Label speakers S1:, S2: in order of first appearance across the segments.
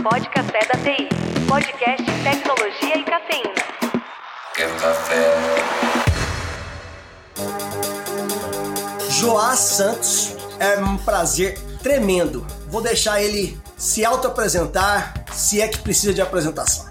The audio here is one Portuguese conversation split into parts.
S1: Pode Café da TI, podcast Tecnologia e Cafeína.
S2: Quer café?
S3: Joás Santos, é um prazer tremendo. Vou deixar ele se auto-apresentar, se é que precisa de apresentação.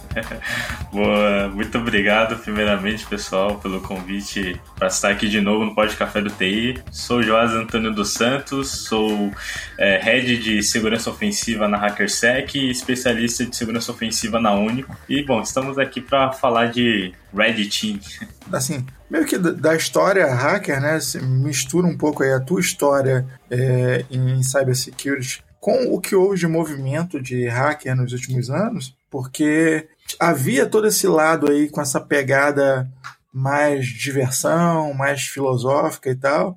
S4: Boa, muito obrigado primeiramente, pessoal, pelo convite para estar aqui de novo no Pode Café do TI. Sou o Joás Antônio dos Santos, sou Head de Segurança Ofensiva na HackerSec e especialista de Segurança Ofensiva na Único. E, bom, estamos aqui para falar de Red Team.
S5: Assim, meio que da história hacker, né? Você mistura um pouco aí a tua história em cybersecurity com o que houve de movimento de hacker nos últimos anos, porque havia todo esse lado aí com essa pegada mais diversão, mais filosófica e tal.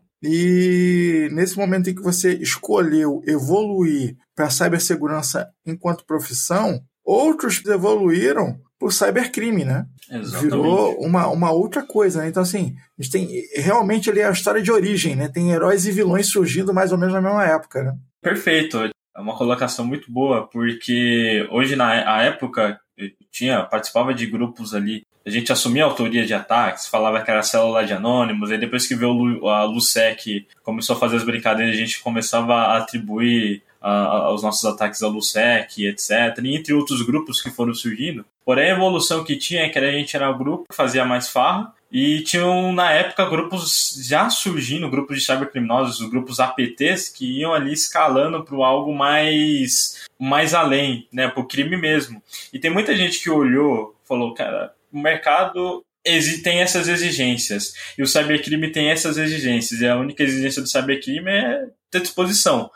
S5: E nesse momento em que você escolheu evoluir para a cibersegurança enquanto profissão, outros evoluíram por cybercrime, né?
S4: Exatamente.
S5: Virou uma outra coisa, né? Então, assim, a gente tem realmente ali a história de origem, né? Tem heróis e vilões surgindo mais ou menos na mesma época, né?
S4: Perfeito. É uma colocação muito boa, porque hoje, na época, participava de grupos ali, a gente assumia a autoria de ataques, falava que era célula de anônimos, aí depois que veio a LUSEC, começou a fazer as brincadeiras, a gente começava a atribuir os nossos ataques à LUSEC, etc., e entre outros grupos que foram surgindo. Porém, a evolução que tinha é que a gente era um grupo que fazia mais farra, e tinham, na época, grupos já surgindo, grupos de cybercriminosos, os grupos APTs, que iam ali escalando para algo mais além, né, para o crime mesmo. E tem muita gente que olhou e falou, cara, o mercado tem essas exigências, e o cybercrime tem essas exigências, e a única exigência do cybercrime é ter disposição.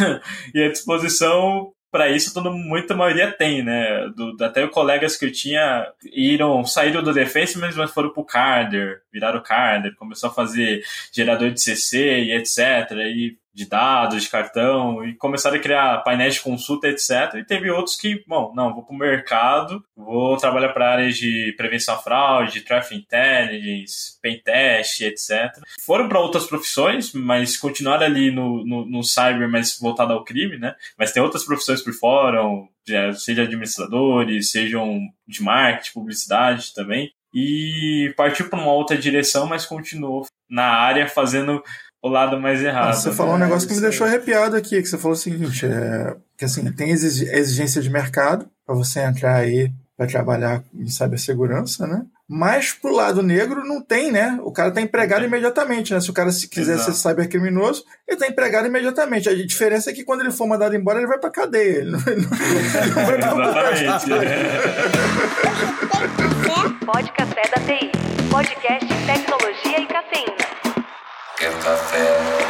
S4: E a disposição, para isso, muita maioria tem, né? Até colegas que eu tinha saíram do Defense, mas foram pro Carder, viraram Carder, começou a fazer gerador de CC e etc., e de dados, de cartão, e começaram a criar painéis de consulta, etc. E teve outros que, vou pro mercado, vou trabalhar para áreas de prevenção à fraude, traffic intelligence, pentest, etc. Foram para outras profissões, mas continuaram ali no cyber, mas voltado ao crime, né? Mas tem outras profissões por fora, seja administradores, sejam de marketing, publicidade também. E partiu para uma outra direção, mas continuou na área fazendo o lado mais errado.
S5: Você falou um negócio que me deixou arrepiado aqui, que você falou o seguinte, que assim, tem exigência de mercado para você entrar aí para trabalhar em cibersegurança, né? Mas pro lado negro não tem, né? O cara tá empregado imediatamente, né? Se o cara quiser ser cybercriminoso, ele tá empregado imediatamente. A diferença é que quando ele for mandado embora, ele vai pra cadeia. Ele não vai pra
S4: Exatamente.
S1: Pode Café da TI, podcast Tecnologia e Cafeína.
S2: Quer café?